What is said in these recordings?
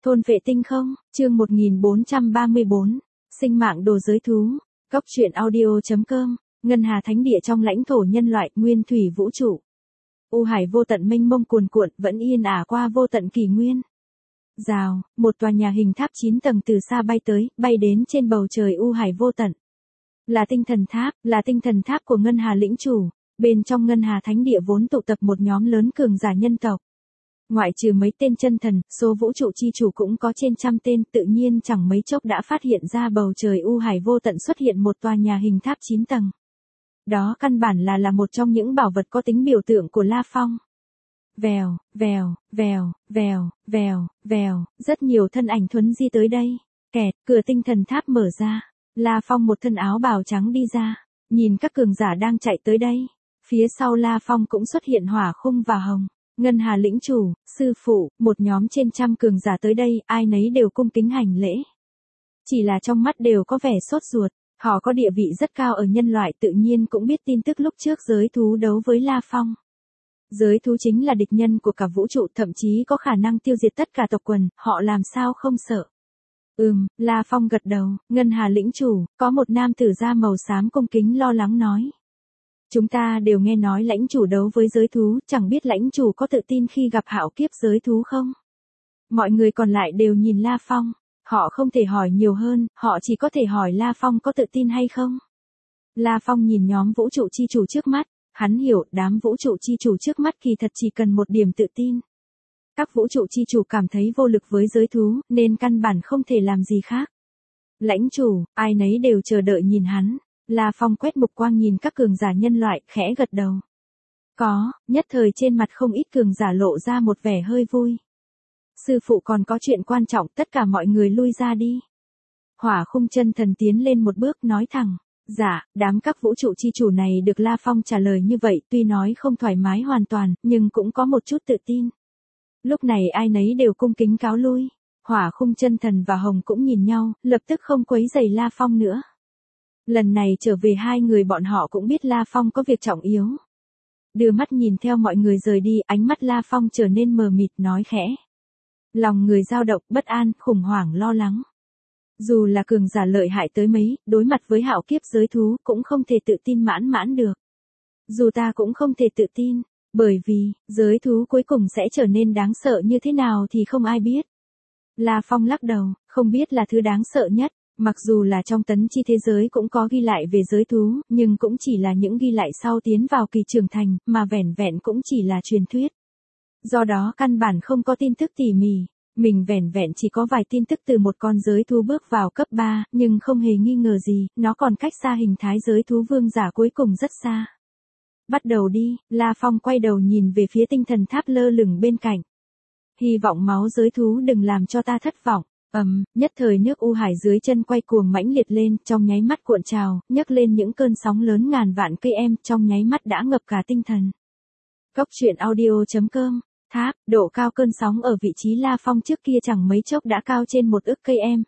Thôn vệ tinh không, chương 1434, sinh mạng đồ giới thú, Cốc truyện audio.com, Ngân Hà Thánh Địa trong lãnh thổ nhân loại, nguyên thủy vũ trụ. U hải vô tận mênh mông cuồn cuộn vẫn yên ả qua vô tận kỷ nguyên. Rào, một tòa nhà hình tháp 9 tầng từ xa bay tới, bay đến trên bầu trời u hải vô tận. Là tinh thần tháp của Ngân Hà lĩnh chủ, bên trong Ngân Hà Thánh Địa vốn tụ tập một nhóm lớn cường giả nhân tộc. Ngoại trừ mấy tên chân thần, số vũ trụ chi chủ cũng có trên trăm tên, tự nhiên chẳng mấy chốc đã phát hiện ra bầu trời u hải vô tận xuất hiện một tòa nhà hình tháp 9 tầng. Đó căn bản là một trong những bảo vật có tính biểu tượng của La Phong. Vèo, vèo, vèo, vèo, vèo, vèo, rất nhiều thân ảnh thuấn di tới đây. Kẹt, cửa tinh thần tháp mở ra. La Phong một thân áo bào trắng đi ra, nhìn các cường giả đang chạy tới đây. Phía sau La Phong cũng xuất hiện hỏa khung và hồng. Ngân Hà lĩnh chủ, sư phụ, một nhóm trên trăm cường giả tới đây, ai nấy đều cung kính hành lễ. Chỉ là trong mắt đều có vẻ sốt ruột, họ có địa vị rất cao ở nhân loại, tự nhiên cũng biết tin tức lúc trước giới thú đấu với La Phong. Giới thú chính là địch nhân của cả vũ trụ, thậm chí có khả năng tiêu diệt tất cả tộc quần, họ làm sao không sợ. La Phong gật đầu, Ngân Hà lĩnh chủ, có một nam tử da màu xám cung kính lo lắng nói. Chúng ta đều nghe nói lãnh chủ đấu với giới thú, chẳng biết lãnh chủ có tự tin khi gặp hạo kiếp giới thú không? Mọi người còn lại đều nhìn La Phong, họ không thể hỏi nhiều hơn, họ chỉ có thể hỏi La Phong có tự tin hay không? La Phong nhìn nhóm vũ trụ chi chủ trước mắt, hắn hiểu đám vũ trụ chi chủ trước mắt kỳ thật chỉ cần một điểm tự tin. Các vũ trụ chi chủ cảm thấy vô lực với giới thú, nên căn bản không thể làm gì khác. Lãnh chủ, ai nấy đều chờ đợi nhìn hắn. La Phong quét mục quang nhìn các cường giả nhân loại, khẽ gật đầu. Có, nhất thời trên mặt không ít cường giả lộ ra một vẻ hơi vui. Sư phụ còn có chuyện quan trọng, tất cả mọi người lui ra đi. Hỏa khung chân thần tiến lên một bước nói thẳng. Dạ, đám các vũ trụ chi chủ này được La Phong trả lời như vậy, tuy nói không thoải mái hoàn toàn, nhưng cũng có một chút tự tin. Lúc này ai nấy đều cung kính cáo lui. Hỏa khung chân thần và Hồng cũng nhìn nhau, lập tức không quấy rầy La Phong nữa. Lần này trở về hai người bọn họ cũng biết La Phong có việc trọng yếu. Đưa mắt nhìn theo mọi người rời đi, ánh mắt La Phong trở nên mờ mịt nói khẽ. Lòng người dao động, bất an, khủng hoảng, lo lắng. Dù là cường giả lợi hại tới mấy, đối mặt với hạo kiếp giới thú cũng không thể tự tin mãn mãn được. Dù ta cũng không thể tự tin, bởi vì, giới thú cuối cùng sẽ trở nên đáng sợ như thế nào thì không ai biết. La Phong lắc đầu, không biết là thứ đáng sợ nhất. Mặc dù là trong tấn chi thế giới cũng có ghi lại về giới thú, nhưng cũng chỉ là những ghi lại sau tiến vào kỳ trưởng thành, mà vẻn vẹn cũng chỉ là truyền thuyết. Do đó căn bản không có tin tức tỉ mỉ, mình vẻn vẹn chỉ có vài tin tức từ một con giới thú bước vào cấp 3, nhưng không hề nghi ngờ gì, nó còn cách xa hình thái giới thú vương giả cuối cùng rất xa. Bắt đầu đi, La Phong quay đầu nhìn về phía tinh thần tháp lơ lửng bên cạnh. Hy vọng máu giới thú đừng làm cho ta thất vọng. Nhất thời nước u hải dưới chân quay cuồng mãnh liệt lên, trong nháy mắt cuộn trào, nhấc lên những cơn sóng lớn ngàn vạn cây em, trong nháy mắt đã ngập cả tinh thần. Cốc truyện audio.com, tháp, độ cao cơn sóng ở vị trí La Phong trước kia chẳng mấy chốc đã cao trên 1 ức cây em.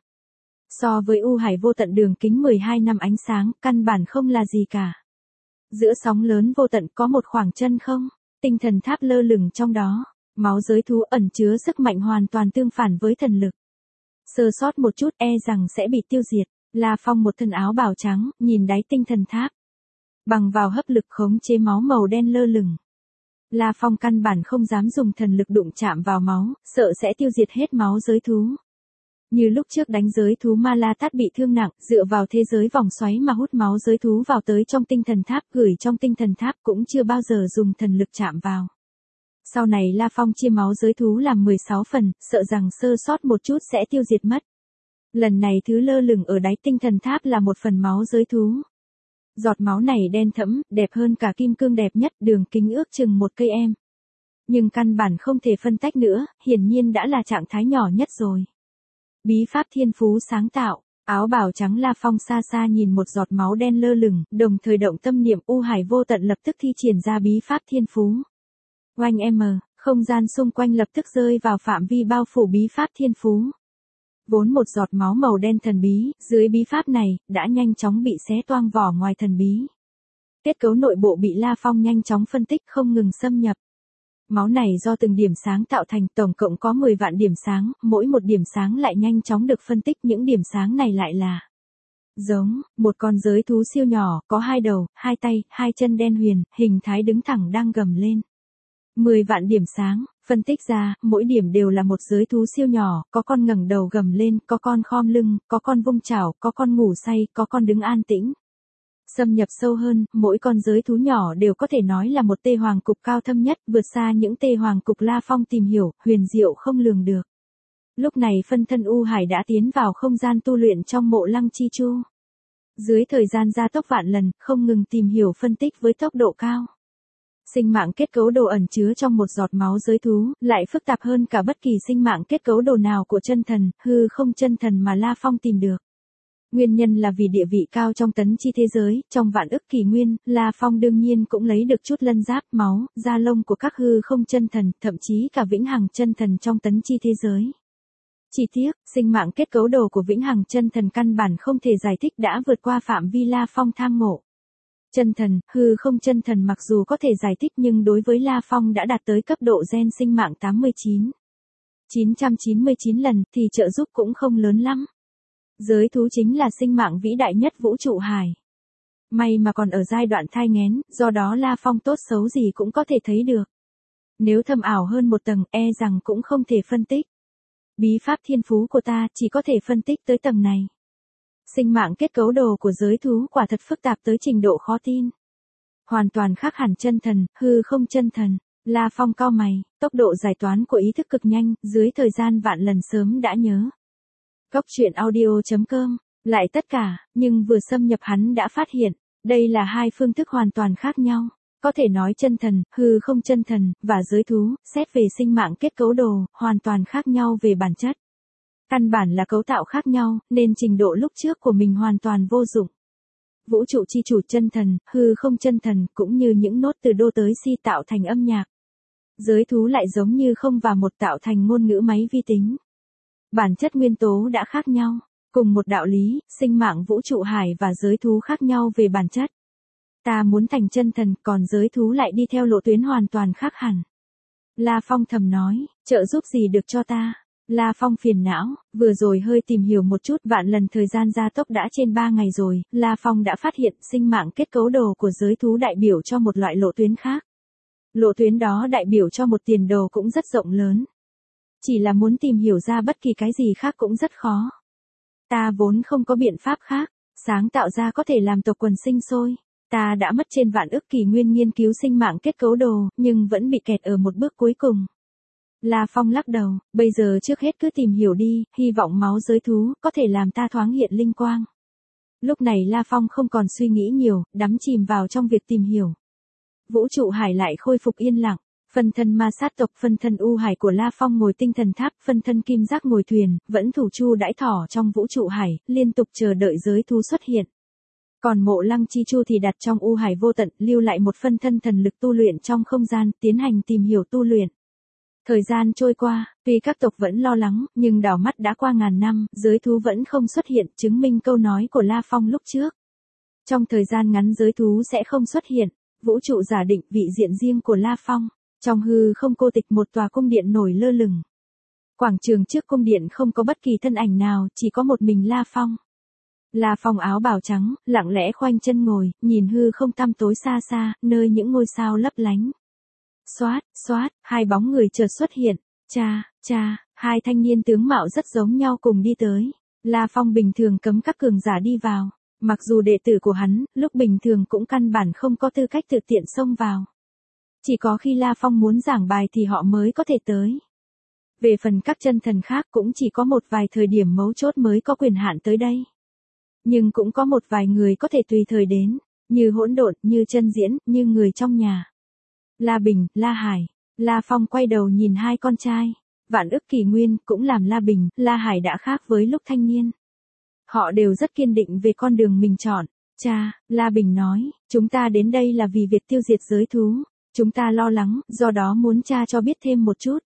So với u hải vô tận đường kính 12 năm ánh sáng, căn bản không là gì cả. Giữa sóng lớn vô tận có một khoảng chân không, tinh thần tháp lơ lửng trong đó, máu giới thú ẩn chứa sức mạnh hoàn toàn tương phản với thần lực. Sơ sót một chút e rằng sẽ bị tiêu diệt. La Phong một thân áo bào trắng, nhìn đáy tinh thần tháp. Bằng vào hấp lực khống chế máu màu đen lơ lửng. La Phong căn bản không dám dùng thần lực đụng chạm vào máu, sợ sẽ tiêu diệt hết máu giới thú. Như lúc trước đánh giới thú Ma La Tát bị thương nặng, dựa vào thế giới vòng xoáy mà hút máu giới thú vào tới trong tinh thần tháp, gửi trong tinh thần tháp cũng chưa bao giờ dùng thần lực chạm vào. Sau này La Phong chia máu giới thú làm 16 phần, sợ rằng sơ sót một chút sẽ tiêu diệt mất. Lần này thứ lơ lửng ở đáy tinh thần tháp là một phần máu giới thú. Giọt máu này đen thẫm, đẹp hơn cả kim cương đẹp nhất, đường kính ước chừng 1 cây em. Nhưng căn bản không thể phân tách nữa, hiển nhiên đã là trạng thái nhỏ nhất rồi. Bí pháp thiên phú sáng tạo, áo bào trắng La Phong xa xa nhìn một giọt máu đen lơ lửng, đồng thời động tâm niệm u hải vô tận lập tức thi triển ra bí pháp thiên phú. Oanh không gian xung quanh lập tức rơi vào phạm vi bao phủ bí pháp thiên phú. Vốn một giọt máu màu đen thần bí, dưới bí pháp này, đã nhanh chóng bị xé toang vỏ ngoài thần bí. Kết cấu nội bộ bị La Phong nhanh chóng phân tích không ngừng xâm nhập. Máu này do từng điểm sáng tạo thành, tổng cộng có 10 vạn điểm sáng, mỗi một điểm sáng lại nhanh chóng được phân tích, những điểm sáng này lại là giống một con giới thú siêu nhỏ, có 2 đầu, 2 tay, 2 chân đen huyền, hình thái đứng thẳng đang gầm lên. 10 vạn điểm sáng, phân tích ra, mỗi điểm đều là một giới thú siêu nhỏ, có con ngẩng đầu gầm lên, có con khom lưng, có con vung chảo, có con ngủ say, có con đứng an tĩnh. Xâm nhập sâu hơn, mỗi con giới thú nhỏ đều có thể nói là một tê hoàng cục cao thâm nhất, vượt xa những tê hoàng cục La Phong tìm hiểu, huyền diệu không lường được. Lúc này phân thân U Hải đã tiến vào không gian tu luyện trong mộ Lăng Chi Chu. Dưới thời gian gia tốc vạn lần, không ngừng tìm hiểu phân tích với tốc độ cao. Sinh mạng kết cấu đồ ẩn chứa trong một giọt máu giới thú, lại phức tạp hơn cả bất kỳ sinh mạng kết cấu đồ nào của chân thần, hư không chân thần mà La Phong tìm được. Nguyên nhân là vì địa vị cao trong tấn chi thế giới, trong vạn ức kỷ nguyên, La Phong đương nhiên cũng lấy được chút lân giáp, máu, da lông của các hư không chân thần, thậm chí cả vĩnh hằng chân thần trong tấn chi thế giới. Chỉ tiếc, sinh mạng kết cấu đồ của vĩnh hằng chân thần căn bản không thể giải thích đã vượt qua phạm vi La Phong tham ngộ. Chân thần, hư không chân thần mặc dù có thể giải thích nhưng đối với La Phong đã đạt tới cấp độ gen sinh mạng 999 lần thì trợ giúp cũng không lớn lắm. Giới thú chính là sinh mạng vĩ đại nhất vũ trụ hải. May mà còn ở giai đoạn thai nghén, do đó La Phong tốt xấu gì cũng có thể thấy được. Nếu thâm ảo hơn một tầng, e rằng cũng không thể phân tích. Bí pháp thiên phú của ta chỉ có thể phân tích tới tầng này. Sinh mạng kết cấu đồ của giới thú quả thật phức tạp tới trình độ khó tin. Hoàn toàn khác hẳn chân thần, hư không chân thần. La Phong cau mày, tốc độ giải toán của ý thức cực nhanh, dưới thời gian vạn lần sớm đã nhớ. Cốc truyện audio.com, lại tất cả, nhưng vừa xâm nhập hắn đã phát hiện, đây là hai phương thức hoàn toàn khác nhau. Có thể nói chân thần, hư không chân thần, và giới thú, xét về sinh mạng kết cấu đồ, hoàn toàn khác nhau về bản chất. Căn bản là cấu tạo khác nhau, nên trình độ lúc trước của mình hoàn toàn vô dụng. Vũ trụ chi chủ chân thần, hư không chân thần, cũng như những nốt từ đô tới si tạo thành âm nhạc. Giới thú lại giống như không và một tạo thành ngôn ngữ máy vi tính. Bản chất nguyên tố đã khác nhau, cùng một đạo lý, sinh mạng vũ trụ hải và giới thú khác nhau về bản chất. Ta muốn thành chân thần, còn giới thú lại đi theo lộ tuyến hoàn toàn khác hẳn. La Phong thầm nói, trợ giúp gì được cho ta? La Phong phiền não, vừa rồi hơi tìm hiểu một chút, vạn lần thời gian gia tốc đã trên 3 ngày rồi, La Phong đã phát hiện sinh mạng kết cấu đồ của giới thú đại biểu cho một loại lộ tuyến khác. Lộ tuyến đó đại biểu cho một tiền đồ cũng rất rộng lớn. Chỉ là muốn tìm hiểu ra bất kỳ cái gì khác cũng rất khó. Ta vốn không có biện pháp khác, sáng tạo ra có thể làm tộc quần sinh sôi. Ta đã mất trên vạn ức kỷ nguyên nghiên cứu sinh mạng kết cấu đồ, nhưng vẫn bị kẹt ở một bước cuối cùng. La Phong lắc đầu, bây giờ trước hết cứ tìm hiểu đi, hy vọng máu giới thú có thể làm ta thoáng hiện linh quang. Lúc này La Phong không còn suy nghĩ nhiều, đắm chìm vào trong việc tìm hiểu. Vũ trụ hải lại khôi phục yên lặng. Phân thân ma sát tộc, phân thân U Hải của La Phong ngồi tinh thần tháp, phân thân kim giác ngồi thuyền, vẫn thủ chu đãi thỏ trong vũ trụ hải, liên tục chờ đợi giới thú xuất hiện. Còn mộ Lăng Chi Chu thì đặt trong U Hải vô tận, lưu lại một phân thân thần lực tu luyện trong không gian, tiến hành tìm hiểu tu luyện. Thời gian trôi qua, tuy các tộc vẫn lo lắng, nhưng đảo mắt đã qua ngàn năm, giới thú vẫn không xuất hiện, chứng minh câu nói của La Phong lúc trước. Trong thời gian ngắn giới thú sẽ không xuất hiện, vũ trụ giả định vị diện riêng của La Phong. Trong hư không cô tịch một tòa cung điện nổi lơ lửng. Quảng trường trước cung điện không có bất kỳ thân ảnh nào, chỉ có một mình La Phong. La Phong áo bào trắng, lặng lẽ khoanh chân ngồi, nhìn hư không tăm tối xa xa, nơi những ngôi sao lấp lánh. Xoát, xoát, hai bóng người chợt xuất hiện. Cha, hai thanh niên tướng mạo rất giống nhau cùng đi tới. La Phong bình thường cấm các cường giả đi vào. Mặc dù đệ tử của hắn, lúc bình thường cũng căn bản không có tư cách tự tiện xông vào. Chỉ có khi La Phong muốn giảng bài thì họ mới có thể tới. Về phần các chân thần khác cũng chỉ có một vài thời điểm mấu chốt mới có quyền hạn tới đây. Nhưng cũng có một vài người có thể tùy thời đến, như hỗn độn, như chân diễn, như người trong nhà. La Bình, La Hải. La Phong quay đầu nhìn hai con trai. Vạn ức kỷ nguyên cũng làm La Bình, La Hải đã khác với lúc thanh niên. Họ đều rất kiên định về con đường mình chọn. Cha, La Bình nói, chúng ta đến đây là vì việc tiêu diệt giới thú. Chúng ta lo lắng, do đó muốn cha cho biết thêm một chút.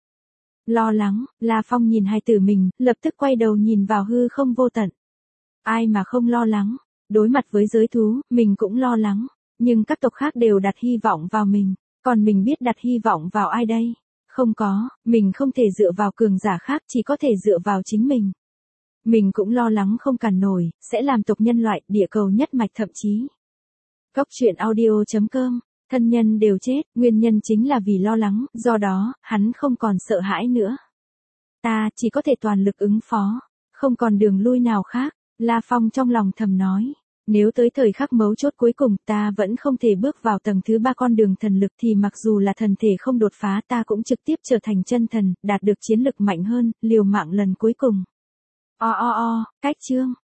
Lo lắng, La Phong nhìn hai tử mình, lập tức quay đầu nhìn vào hư không vô tận. Ai mà không lo lắng, đối mặt với giới thú, mình cũng lo lắng, nhưng các tộc khác đều đặt hy vọng vào mình. Còn mình biết đặt hy vọng vào ai đây? Không có, mình không thể dựa vào cường giả khác, chỉ có thể dựa vào chính mình. Mình cũng lo lắng không cản nổi, sẽ làm tộc nhân loại, địa cầu nhất mạch thậm chí. Cốc truyện audio.com, thân nhân đều chết, nguyên nhân chính là vì lo lắng, do đó, hắn không còn sợ hãi nữa. Ta chỉ có thể toàn lực ứng phó, không còn đường lui nào khác, La Phong trong lòng thầm nói. Nếu tới thời khắc mấu chốt cuối cùng ta vẫn không thể bước vào tầng thứ 3 con đường thần lực thì mặc dù là thần thể không đột phá ta cũng trực tiếp trở thành chân thần, đạt được chiến lực mạnh hơn, liều mạng lần cuối cùng. Cách chương.